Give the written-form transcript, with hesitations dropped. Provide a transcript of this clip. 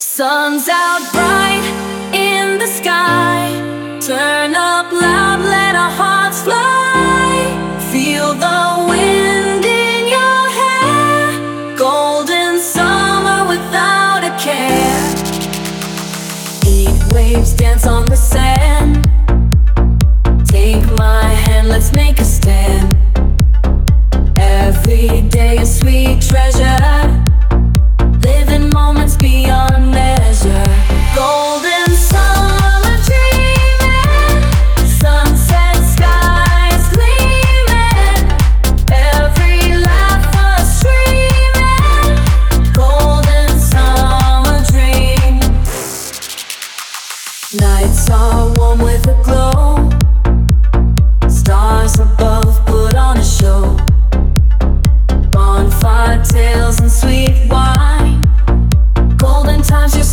Sun's out bright in the sky. Turn up loud, let our hearts fly. Feel the wind in your hair. Golden summer without a care. Heat waves dance on the sand. Take my hand, let's make a stand. Every day a sweet treasure. Living moments beyond measure. Golden summer dreaming. Sunset skies gleaming. Every laugh a streaming. Golden summer dream. Nights are warm with a glow. Stars above put on a show. Bonfire tales and sweet wine. Golden times, you're